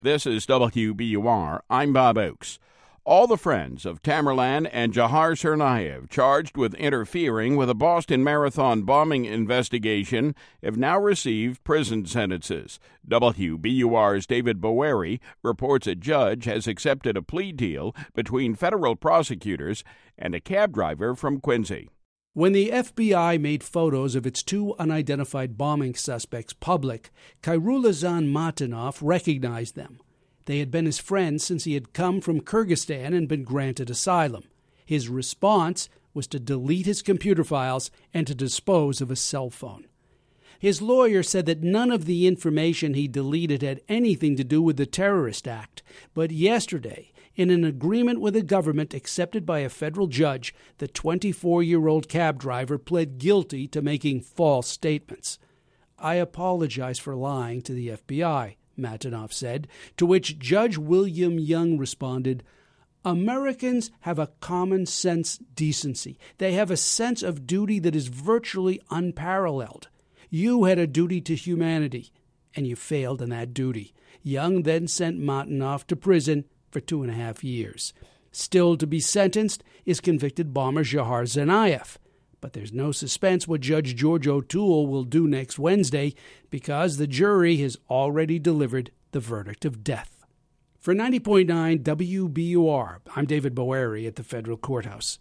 This is WBUR. I'm Bob Oakes. All the friends of Tamerlan and Jahar Tsarnaev, charged with interfering with a Boston Marathon bombing investigation, have now received prison sentences. WBUR's David Boeri reports a judge has accepted a plea deal between federal prosecutors and a cab driver from Quincy. When the FBI made photos of its two unidentified bombing suspects public, Khairulazan Matanov recognized them. They had been his friends since he had come from Kyrgyzstan and been granted asylum. His response was to delete his computer files and to dispose of a cell phone. His lawyer said that none of the information he deleted had anything to do with the terrorist act. But yesterday, in an agreement with the government accepted by a federal judge, the 24-year-old cab driver pled guilty to making false statements. "I apologize for lying to the FBI," Matanov said, to which Judge William Young responded, "Americans have a common sense decency. They have a sense of duty that is virtually unparalleled. You had a duty to humanity, and you failed in that duty." Young then sent Matanov to prison for 2.5 years. Still to be sentenced is convicted bomber Jahar Tsarnaev. But there's no suspense what Judge George O'Toole will do next Wednesday because the jury has already delivered the verdict of death. For 90.9 WBUR, I'm David Boeri at the Federal Courthouse.